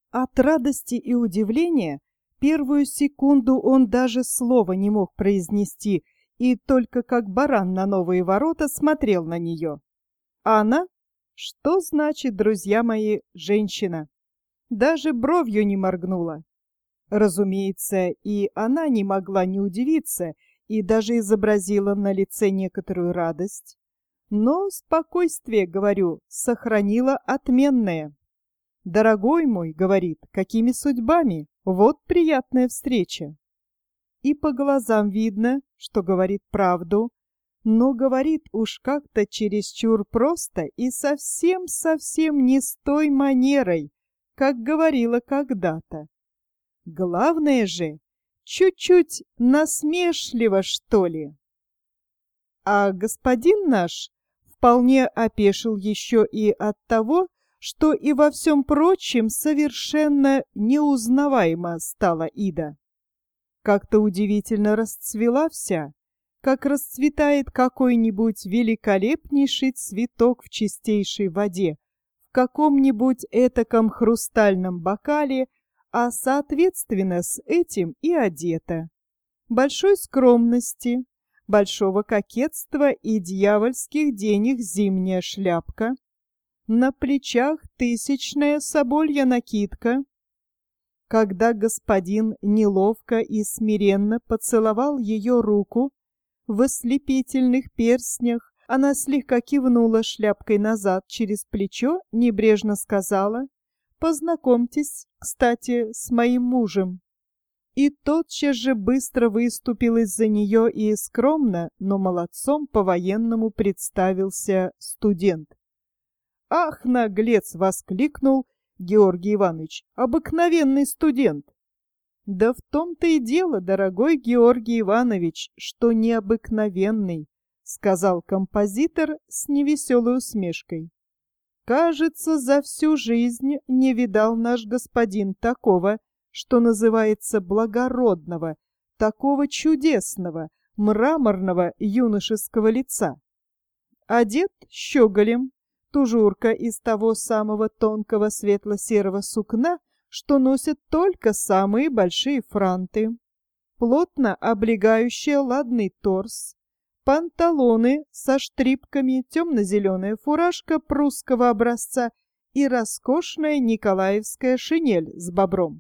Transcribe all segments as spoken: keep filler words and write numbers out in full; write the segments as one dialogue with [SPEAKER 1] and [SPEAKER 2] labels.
[SPEAKER 1] От радости и удивления первую секунду он даже слова не мог произнести и только как баран на новые ворота смотрел на нее. А она? Что значит, друзья мои, женщина? Даже бровью не моргнула. Разумеется, и она не могла не удивиться и даже изобразила на лице некоторую радость. Но спокойствие, говорю, сохранила отменное. «Дорогой мой, — говорит, — какими судьбами? Вот приятная встреча!» И по глазам видно, что говорит правду, но говорит уж как-то чересчур просто и совсем-совсем не с той манерой, как говорила когда-то. Главное же, чуть-чуть насмешливо, что ли. А господин наш вполне опешил еще и от того, что и во всем прочем совершенно неузнаваема стала Ида. Как-то удивительно расцвела вся, как расцветает какой-нибудь великолепнейший цветок в чистейшей воде, в каком-нибудь этаком хрустальном бокале, а соответственно с этим и одета. Большой скромности, большого кокетства и дьявольских денег зимняя шляпка, на плечах тысячная соболья накидка. Когда господин неловко и смиренно поцеловал ее руку в ослепительных перстнях, она слегка кивнула шляпкой назад через плечо, небрежно сказала: «Познакомьтесь, кстати, с моим мужем». И тотчас же быстро выступил из-за нее и скромно, но молодцом по-военному представился студент. «Ах, наглец!» — воскликнул Георгий Иванович. «Обыкновенный студент!» «Да в том-то и дело, дорогой Георгий Иванович, что необыкновенный», — сказал композитор с невеселой усмешкой. «Кажется, за всю жизнь не видал наш господин такого, что называется, благородного, такого чудесного, мраморного юношеского лица. Одет щеголем, тужурка из того самого тонкого светло-серого сукна, что носят только самые большие франты, плотно облегающая ладный торс, панталоны со штрипками, темно-зеленая фуражка прусского образца и роскошная николаевская шинель с бобром.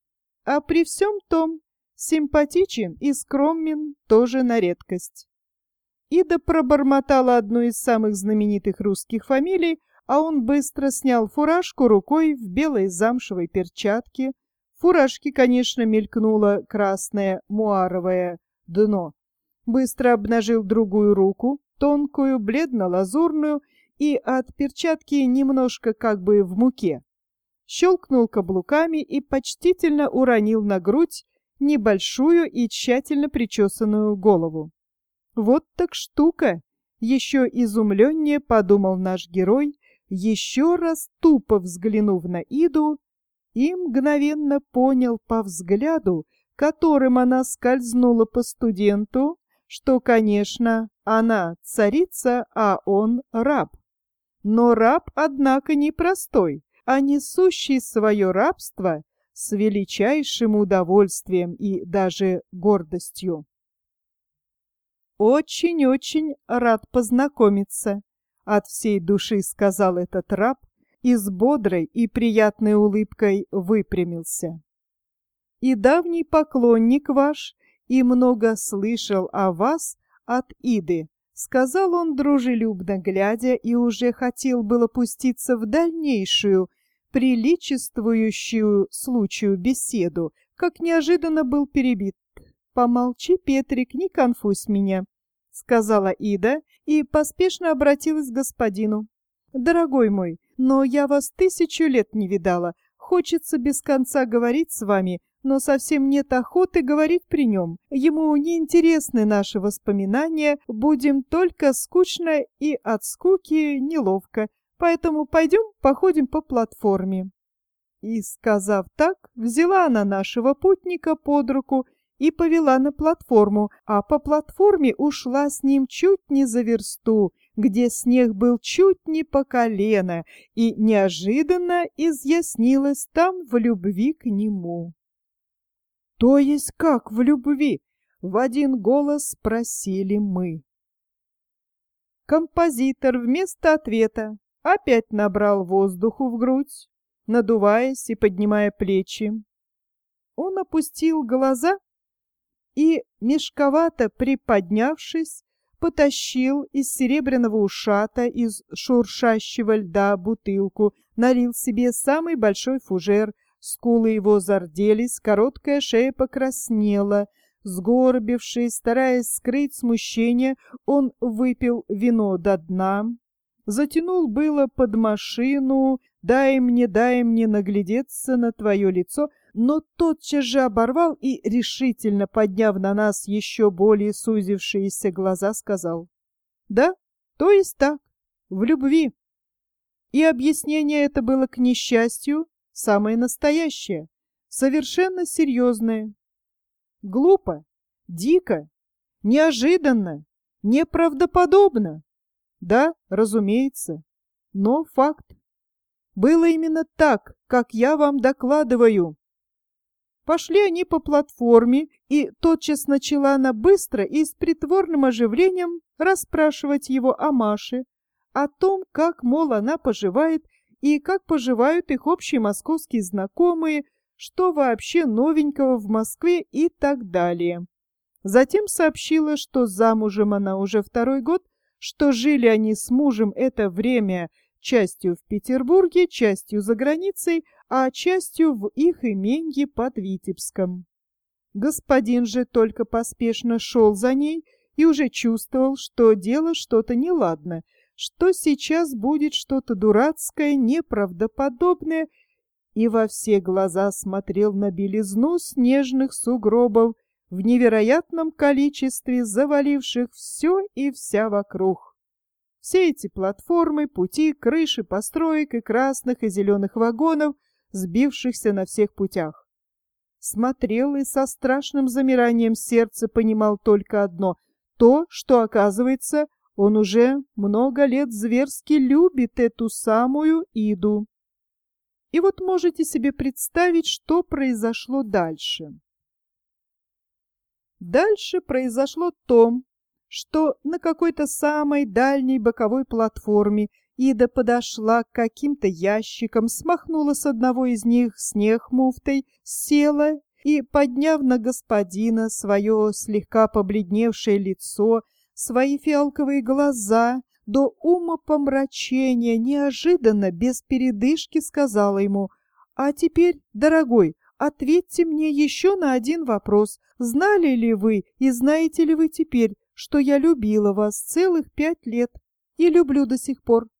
[SPEAKER 1] А при всем том симпатичен и скромен тоже на редкость. Ида пробормотала одну из самых знаменитых русских фамилий, а он быстро снял фуражку рукой в белой замшевой перчатке. В фуражке, конечно, мелькнуло красное муаровое дно. Быстро обнажил другую руку, тонкую, бледно-лазурную, и от перчатки немножко как бы в муке. Щелкнул каблуками и почтительно уронил на грудь небольшую и тщательно причесанную голову. Вот так штука! Еще изумленнее подумал наш герой, еще раз тупо взглянув на Иду, и мгновенно понял по взгляду, которым она скользнула по студенту, что, конечно, она царица, а он раб. Но раб, однако, не простой, а несущий свое рабство с величайшим удовольствием и даже гордостью. «Очень-очень рад познакомиться», — от всей души сказал этот раб и с бодрой и приятной улыбкой выпрямился. «И давний поклонник ваш, и много слышал о вас от Иды», — сказал он дружелюбно глядя, и уже хотел было пуститься в дальнейшую, приличествующую случаю беседу, как неожиданно был перебит. «Помолчи, Петрик, не конфузь меня», — сказала Ида и поспешно обратилась к господину. «Дорогой мой, но я вас тысячу лет не видала. Хочется без конца говорить с вами, но совсем нет охоты говорить при нем. Ему неинтересны наши воспоминания, будем только скучно и от скуки неловко. Поэтому пойдем походим по платформе». И, сказав так, взяла она нашего путника под руку и повела на платформу, а по платформе ушла с ним чуть не за версту, где снег был чуть не по колено, и неожиданно изъяснилась там в любви к нему. «То есть как в любви?» — в один голос спросили мы. Композитор вместо ответа опять набрал воздуху в грудь, надуваясь и поднимая плечи. Он опустил глаза и, мешковато приподнявшись, потащил из серебряного ушата из шуршащего льда бутылку, налил себе самый большой фужер, скулы его зарделись, короткая шея покраснела. Сгорбившись, стараясь скрыть смущение, он выпил вино до дна, затянул было под машину «Дай мне, дай мне наглядеться на твое лицо», но тотчас же оборвал и, решительно подняв на нас еще более сузившиеся глаза, сказал: «Да, то есть так, в любви». И объяснение это было, к несчастью, самое настоящее, совершенно серьезное. Глупо, дико, неожиданно, неправдоподобно. Да, разумеется, но факт. Было именно так, как я вам докладываю. Пошли они по платформе, и тотчас начала она быстро и с притворным оживлением расспрашивать его о Маше, о том, как, мол, она поживает, и как поживают их общие московские знакомые, что вообще новенького в Москве и так далее. Затем сообщила, что замужем она уже второй год, что жили они с мужем это время частью в Петербурге, частью за границей, а частью в их именье под Витебском. Господин же только поспешно шел за ней и уже чувствовал, что дело что-то неладно, что сейчас будет что-то дурацкое, неправдоподобное, и во все глаза смотрел на белизну снежных сугробов в невероятном количестве, заваливших все и вся вокруг. Все эти платформы, пути, крыши построек и красных и зеленых вагонов, сбившихся на всех путях. Смотрел и со страшным замиранием сердца понимал только одно — то, что, оказывается, он уже много лет зверски любит эту самую Иду. И вот можете себе представить, что произошло дальше. Дальше произошло то, что на какой-то самой дальней боковой платформе Ида подошла к каким-то ящикам, смахнула с одного из них снег муфтой, села и, подняв на господина свое слегка побледневшее лицо, свои фиалковые глаза, до умопомрачения, неожиданно, без передышки сказала ему: «А теперь, дорогой, ответьте мне еще на один вопрос. Знали ли вы и знаете ли вы теперь, что я любила вас целых пять лет и люблю до сих пор?»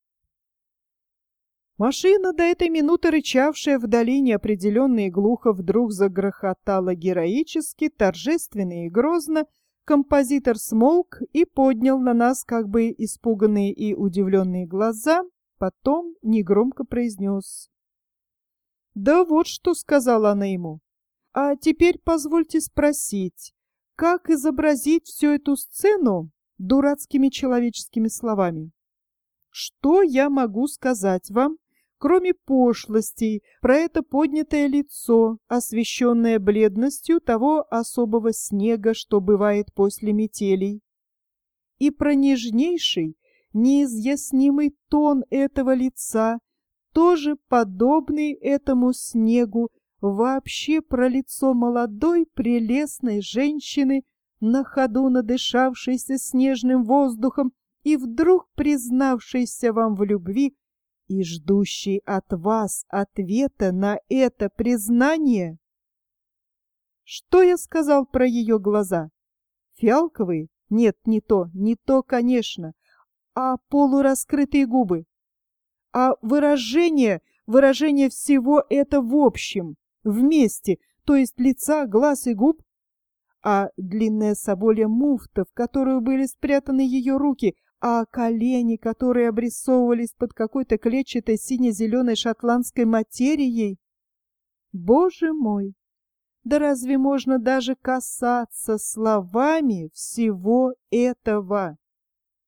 [SPEAKER 1] Машина, до этой минуты рычавшая вдали неопределенно и глухо, вдруг загрохотала героически, торжественно и грозно. Композитор смолк и поднял на нас как бы испуганные и удивленные глаза, потом негромко произнес: «Да вот что», — сказала она ему, — «а теперь позвольте спросить, как изобразить всю эту сцену дурацкими человеческими словами? Что я могу сказать вам, кроме пошлостей, про это поднятое лицо, освещенное бледностью того особого снега, что бывает после метелей, и про нежнейший, неизъяснимый тон этого лица, тоже подобный этому снегу, вообще про лицо молодой прелестной женщины, на ходу надышавшейся снежным воздухом и вдруг признавшейся вам в любви и ждущей от вас ответа на это признание?» Что я сказал про ее глаза? Фиалковые? Нет, не то, не то, конечно. А полураскрытые губы? А выражение, выражение всего это в общем, вместе, то есть лица, глаз и губ? А длинная соболья муфта, в которую были спрятаны ее руки, а колени, которые обрисовывались под какой-то клетчатой сине-зеленой шотландской материей? Боже мой! Да разве можно даже касаться словами всего этого?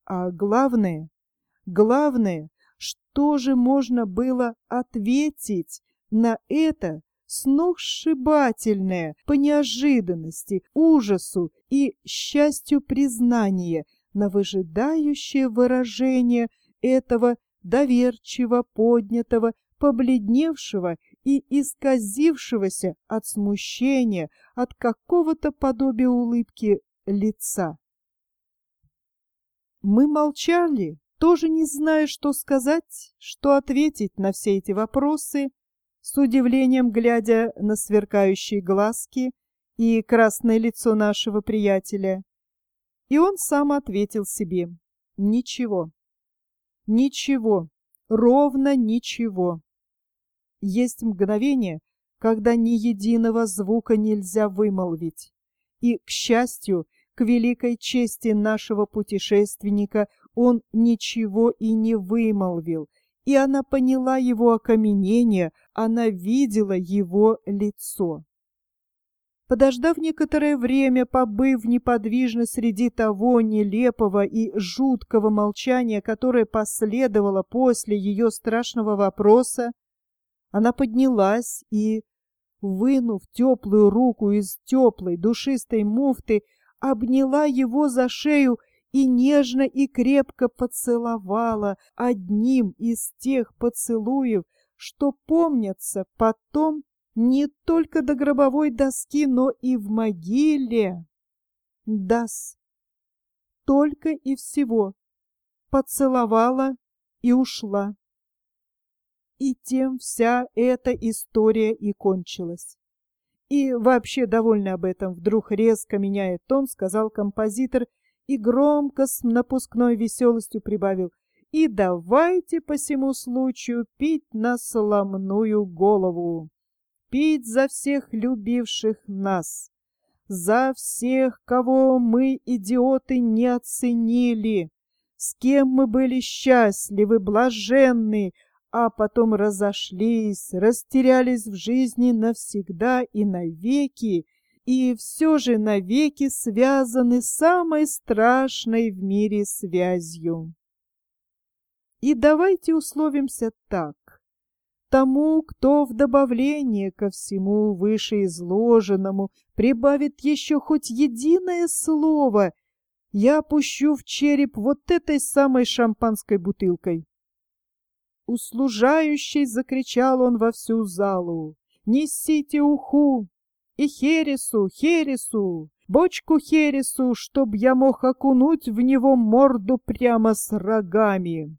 [SPEAKER 1] А главное, главное, что же можно было ответить на это сногсшибательное по неожиданности, ужасу и счастью признание, на выжидающее выражение этого доверчиво поднятого, побледневшего и исказившегося от смущения, от какого-то подобия улыбки лица. Мы молчали, тоже не зная, что сказать, что ответить на все эти вопросы, с удивлением глядя на сверкающие глазки и красное лицо нашего приятеля. И он сам ответил себе: ничего, ничего, ровно ничего. Есть мгновение, когда ни единого звука нельзя вымолвить, и, к счастью, к великой чести нашего путешественника, он ничего и не вымолвил, и она поняла его окаменение, она видела его лицо. Подождав некоторое время, побыв неподвижно среди того нелепого и жуткого молчания, которое последовало после ее страшного вопроса, она поднялась и, вынув теплую руку из теплой душистой муфты, обняла его за шею и нежно и крепко поцеловала одним из тех поцелуев, что помнятся потом не только до гробовой доски, но и в могиле. Да-с, только и всего поцеловала и ушла. И тем вся эта история и кончилась. И вообще, довольный об этом, вдруг резко меняя тон, сказал композитор и громко с напускной веселостью прибавил: «И давайте по сему случаю пить на соломную голову, пить за всех любивших нас, за всех, кого мы, идиоты, не оценили, с кем мы были счастливы, блаженны, а потом разошлись, растерялись в жизни навсегда и навеки, и все же навеки связаны самой страшной в мире связью. И давайте условимся так. Тому, кто в добавление ко всему вышеизложенному прибавит еще хоть единое слово, я пущу в череп вот этой самой шампанской бутылкой». Услужающий закричал он во всю залу: «Несите уху! И хересу, хересу, бочку хересу, чтоб я мог окунуть в него морду прямо с рогами».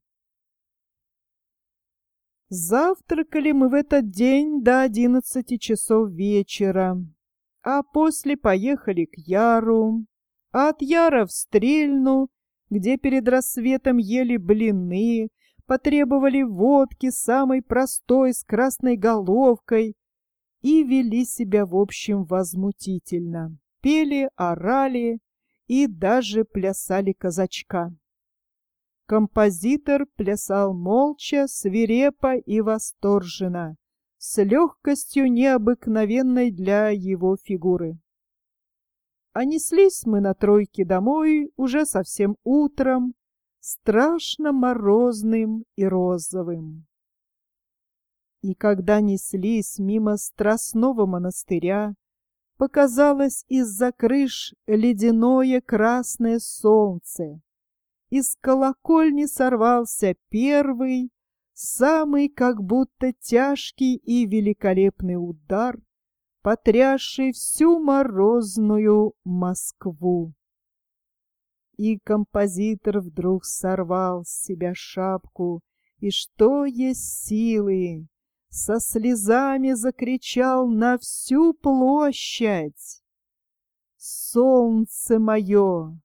[SPEAKER 1] Завтракали мы в этот день до одиннадцати часов вечера, а после поехали к Яру, а от Яра в Стрельну, где перед рассветом ели блины, потребовали водки самой простой с красной головкой и вели себя в общем возмутительно. Пели, орали и даже плясали казачка. Композитор плясал молча, свирепо и восторженно, с легкостью необыкновенной для его фигуры. А неслись мы на тройке домой уже совсем утром, страшно морозным и розовым. И когда неслись мимо Страстного монастыря, показалось из-за крыш ледяное красное солнце. Из колокольни сорвался первый, самый как будто тяжкий и великолепный удар, потрясший всю морозную Москву. И композитор вдруг сорвал с себя шапку и, что есть силы, со слезами закричал на всю площадь: «Солнце мое,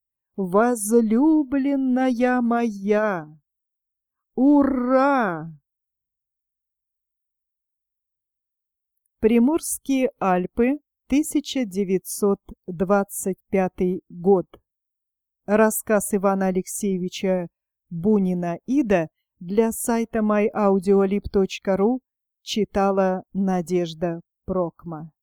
[SPEAKER 1] возлюбленная моя! Ура!» Приморские Альпы, тысяча девятьсот двадцать пятый год. Рассказ Ивана Алексеевича Бунина Ида для сайта май аудиолиб точка ру читала Надежда Прокма.